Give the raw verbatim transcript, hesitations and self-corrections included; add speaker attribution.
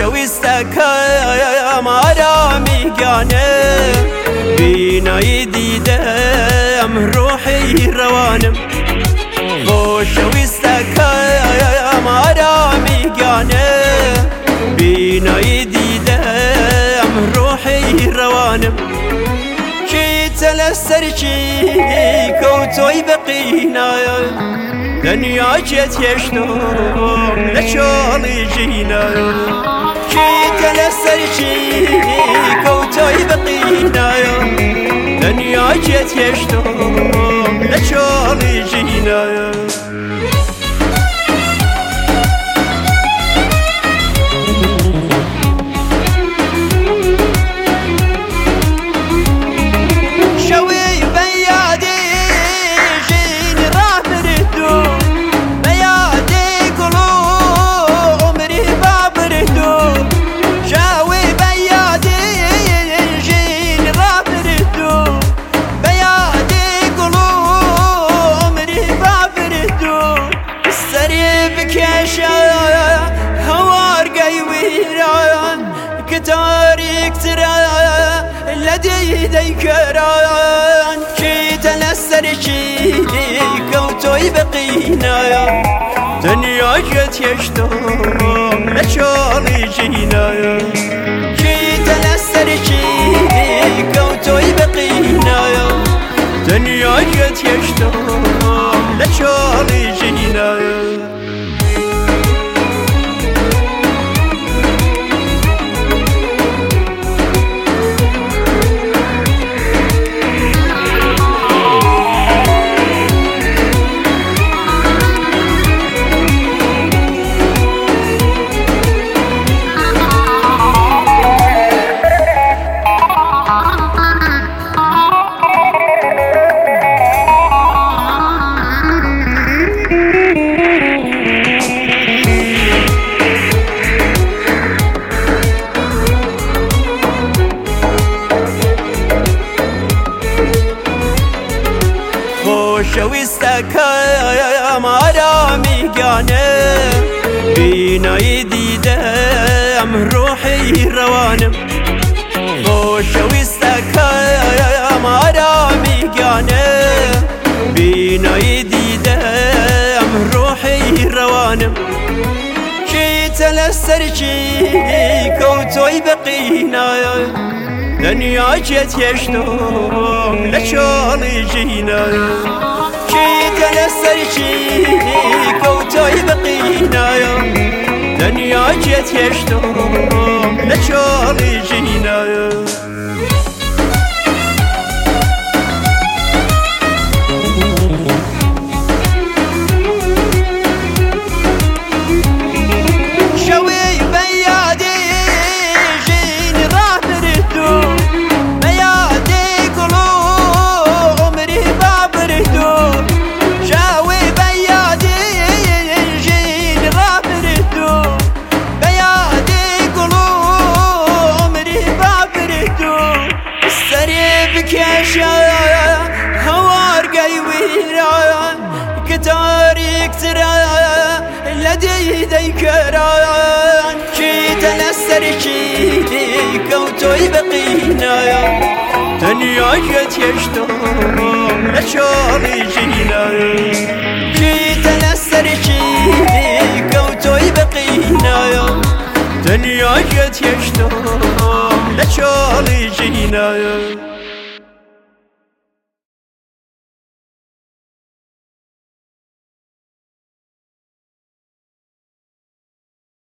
Speaker 1: خۆشەویستەکەم ئارامیگانە بینایی دیدەم ڕۆحی ڕەوانم خۆشەویستەکەم ئارامیگانە بینایی دیدەم ڕۆحی ڕەوانم چیتە لەسەرچی کەوتۆی بەقینایە دنیا جێت هێشتۆم لە چۆڵی ژینایە چیتە لەسەرچی کەوتۆی بەقینایە دنیا جێت هێشتۆم لە چۆڵی ژینایە تاریک ترە لە دەی کەران چیتە لەسەرچی کەوتۆی بەقینایە دنیا جێت هێشتۆم لە چۆڵی ژینایە چیتە لەسەرچی کەوتۆی بەقینایە دنیا جێت هێشتۆم لە چۆڵی ژینایە خۆشەویستەکەم ئارامیگانە بینایی دیدەم ڕۆحی ڕەوانم خۆشەویستەکەم ئارامیگانە بینایی دیدەم ڕۆحی ڕەوانم چیتە لەسەرچی کەوتۆی بەقینایە دنیا جێت هێشتۆم لە چۆڵی ژینایە چیتە لەسەرچی کەوتۆی بەقینایە دنیا جێت هێشتۆم لە چۆڵی ژینایە هەوارگەی ویران کە تاریک ترە لە دەی کەران چیتە لەسەرچی کەوتۆی بەقینایە دنیا جێت هێشتۆم لە چۆڵی ژینایە چیتە لەسەرچی کەوتۆی بەقینایە دنیا جێت هێشتۆم لە چۆڵی ژینایە